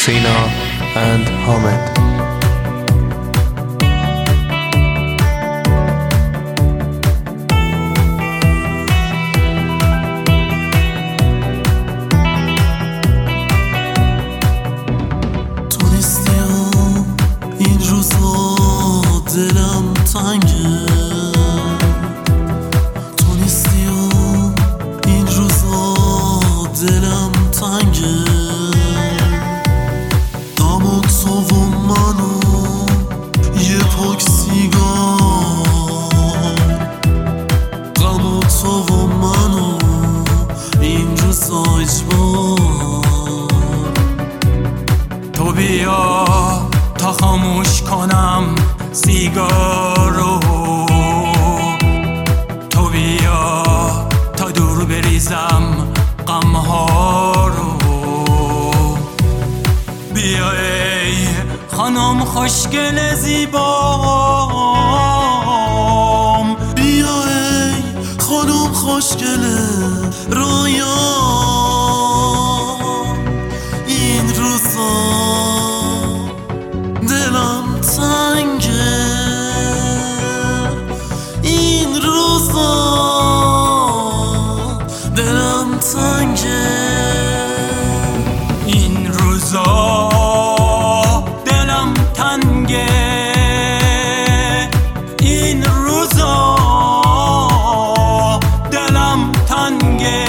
Sina and Hamid. این روزا دلم تنگه، تو نیستی و این روزا دلم تنگه. دم و تو و من و یه پاک سیگار، غم و تو و من و این روزا اجبار. تو بیا تا خاموش کنم سیگارو، تو بیا تا دور بریزم غمها رو. بیا ای خانم خوشگل زیبام، بیا ای خانم خوشگل رویام. این روزا دلم تنگه، این روزا دلم تنگه، این روزا دلم تنگه، این روزا دلم تنگه.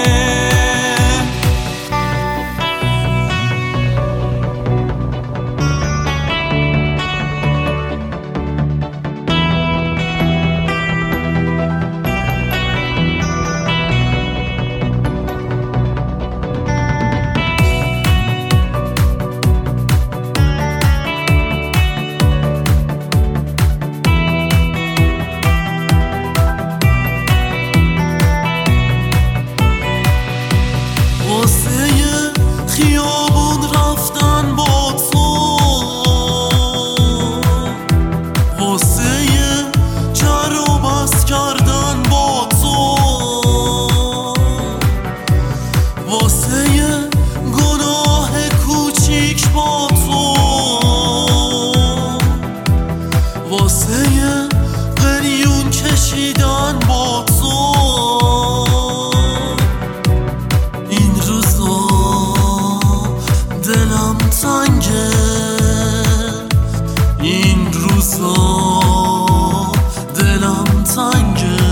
خیابون رفتن با تو، واسه جر و بس کردن با تو، واسه گناه کوچیک با تو، واسه قلیون کشیدن با تو. این روزا دلم تنگه، این روزا دلم تنگه.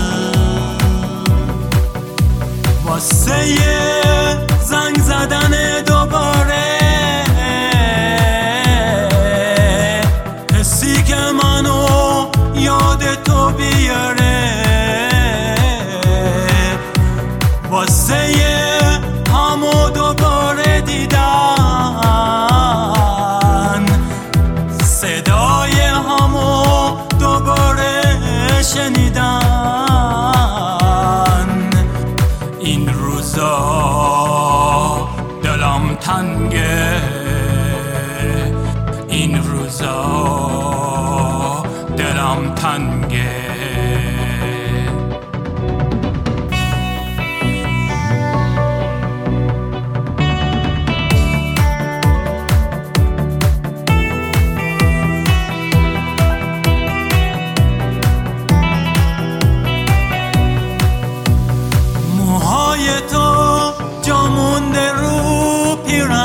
واسه زنگ زدن دوباره، حسی که منو یاد تو بیاره. واسه همو دوباره دیدن، صدای همو دوباره شنیدن. این روزا دلم تنگه، این روزا دلم تنگه. تو جا مونده رو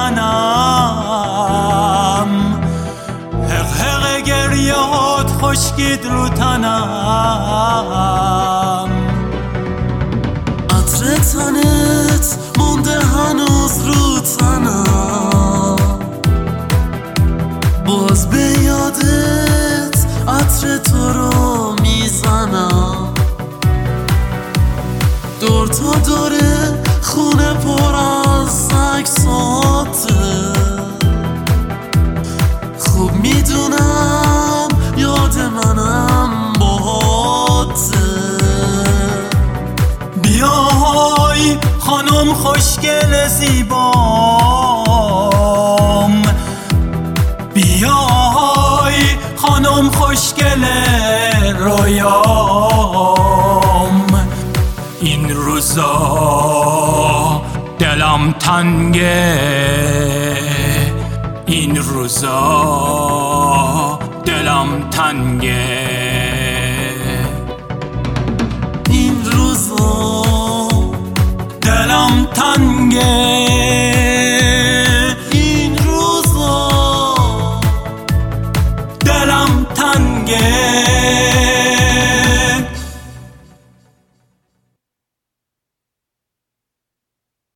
پیرنم، حق حق گریات خشکید رو تنم. عطر تنت مونده هنوز رو تنم، باز به یادت عطر تو رو میزنم. دور تا داره خونه پر از عکساته، خوب میدونم یاد منم باهاته. بیای خانم خوشگل زیبام، بیای خانم خوشگل رویام. این روزا دلم تنگه، روزا دلم تنگه، این روزا دلم تنگه.